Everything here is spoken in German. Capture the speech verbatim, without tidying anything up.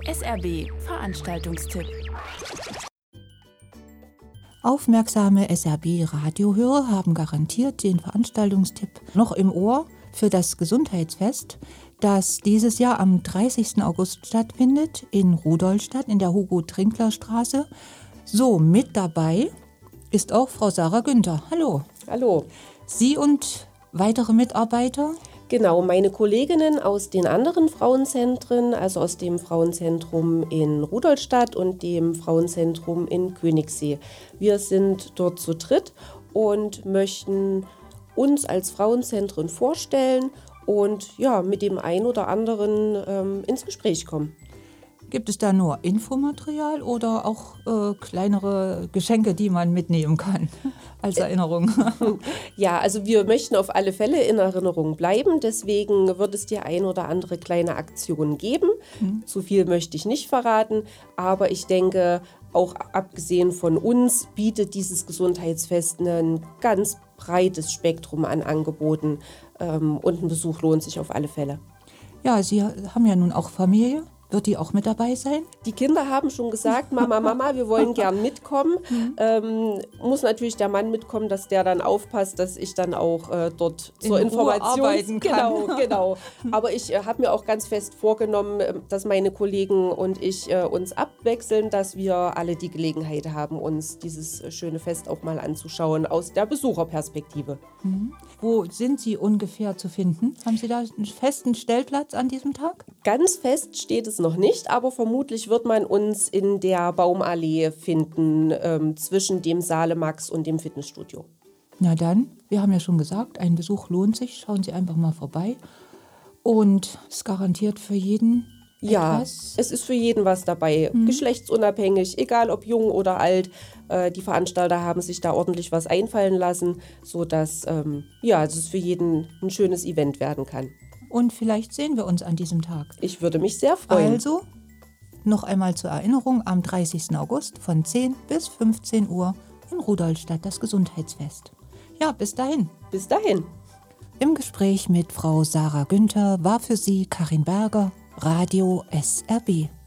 S R B Veranstaltungstipp. Aufmerksame S R B-Radiohörer haben garantiert den Veranstaltungstipp noch im Ohr für das Gesundheitsfest, das dieses Jahr am dreißigsten August stattfindet in Rudolstadt in der Hugo-Trinkler-Straße. So, mit dabei ist auch Frau Sarah Günther. Hallo. Hallo. Sie und weitere Mitarbeiter? Genau, meine Kolleginnen aus den anderen Frauenzentren, also aus dem Frauenzentrum in Rudolstadt und dem Frauenzentrum in Königssee. Wir sind dort zu dritt und möchten uns als Frauenzentren vorstellen und ja, mit dem einen oder anderen ähm, ins Gespräch kommen. Gibt es da nur Infomaterial oder auch äh, kleinere Geschenke, die man mitnehmen kann als Erinnerung? Ja, also wir möchten auf alle Fälle in Erinnerung bleiben. Deswegen wird es die ein oder andere kleine Aktion geben. Mhm. Zu viel möchte ich nicht verraten. Aber ich denke, auch abgesehen von uns bietet dieses Gesundheitsfest ein ganz breites Spektrum an Angeboten. Ähm, und ein Besuch lohnt sich auf alle Fälle. Ja, Sie haben ja nun auch Familie. Wird die auch mit dabei sein? Die Kinder haben schon gesagt, Mama, Mama, wir wollen gern mitkommen. Mhm. Ähm, muss natürlich der Mann mitkommen, dass der dann aufpasst, dass ich dann auch äh, dort in zur Ruhe Information arbeiten kann. Genau, genau. Aber ich äh, habe mir auch ganz fest vorgenommen, dass meine Kollegen und ich äh, uns abwechseln, dass wir alle die Gelegenheit haben, uns dieses schöne Fest auch mal anzuschauen aus der Besucherperspektive. Mhm. Wo sind Sie ungefähr zu finden? Haben Sie da einen festen Stellplatz an diesem Tag? Ganz fest steht es noch nicht, aber vermutlich wird man uns in der Baumallee finden, ähm, zwischen dem Saale Max und dem Fitnessstudio. Na dann, wir haben ja schon gesagt, ein Besuch lohnt sich. Schauen Sie einfach mal vorbei. Und es ist garantiert für jeden ja, etwas. Es ist für jeden was dabei, mhm. geschlechtsunabhängig, egal ob jung oder alt. Äh, die Veranstalter haben sich da ordentlich was einfallen lassen, sodass ähm, ja, es für jeden ein schönes Event werden kann. Und vielleicht sehen wir uns an diesem Tag. Ich würde mich sehr freuen. Also, noch einmal zur Erinnerung, am dreißigsten August von zehn bis fünfzehn Uhr in Rudolstadt das Gesundheitsfest. Ja, bis dahin. Bis dahin. Im Gespräch mit Frau Sarah Günther war für Sie Karin Berger, Radio S R B.